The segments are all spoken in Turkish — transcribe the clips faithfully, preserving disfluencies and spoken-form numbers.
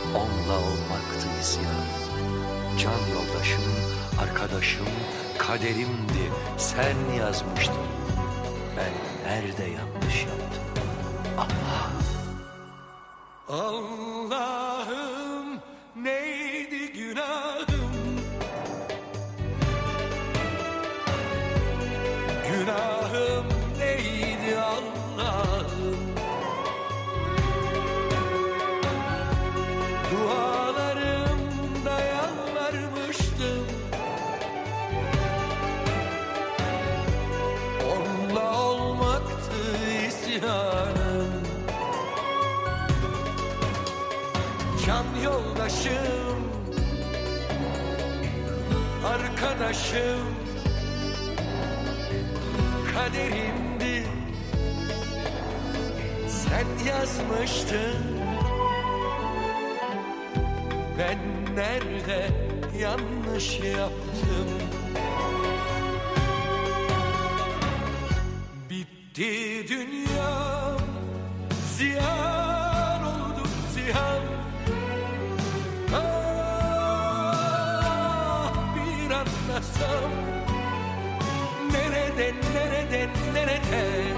onunla olmaktı isyan. Can yoldaşım, arkadaşım, kaderimdi, sen yazmıştın. Ben nerede yanlış yaptım? Allah! Allah'ım neydi günahım? Günahım neydi Allah'ım? Dualarımda yalvarmıştım, onunla olmaktı isyanım. Can yoldaşım, arkadaşım, kaderimdi, sen yazmıştın. Ben nerede yanlış yaptım? Bitti dünyam, ziyan oldu ziyan. Ah, bir anlasam, nereden nereden nereden,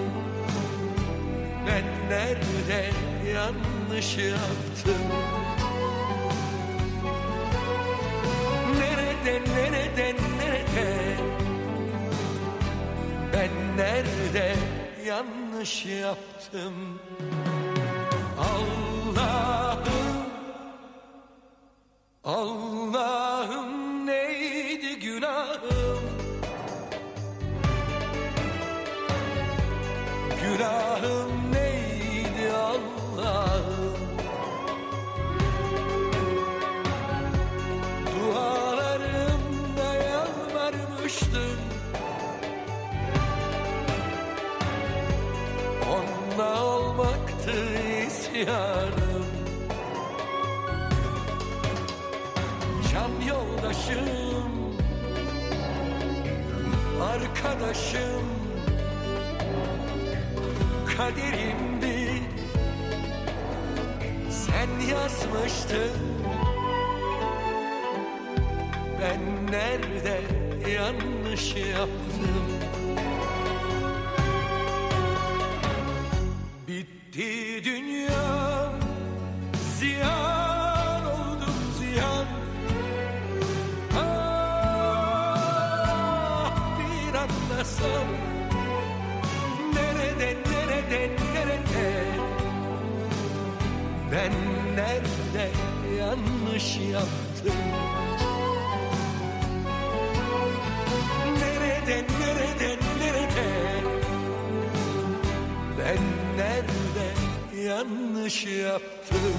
ben nerede yanlış yaptım? Nereden nereden nereden, ben nerede yanlış yaptım? Allah'ım, Allah'ım neydi günahım? Günahım neydi Allah'ım? Dualarımda yalvarmıştım, onunla olmaktı isyanım. Can yoldaşım, arkadaşım, kaderimdi, sen yazmıştın. Ben nerede yanlış yaptım? Bitti dünyam, ziyan oldum ziyan. Ah, bir anlasam, nereden nereden nereden, ben nerede yanlış yaptım? Nereden nereden nereden, ben nerede yanlış yaptım?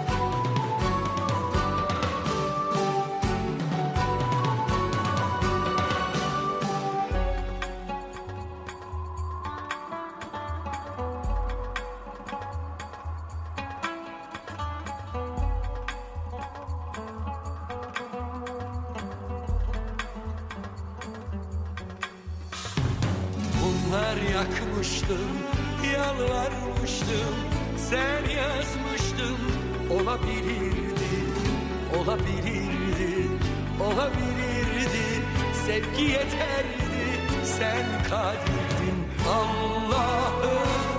Bunlar yakmıştım, yalvarmıştım, sen yazmıştın. Olabilirdi, olabilirdi, olabilirdi, sevgi yeterdi, sen kadirdin Allah'ım.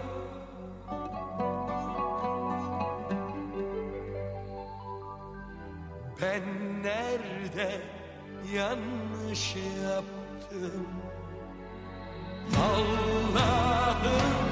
Ben nerede yanlış yaptım? Allah'ım.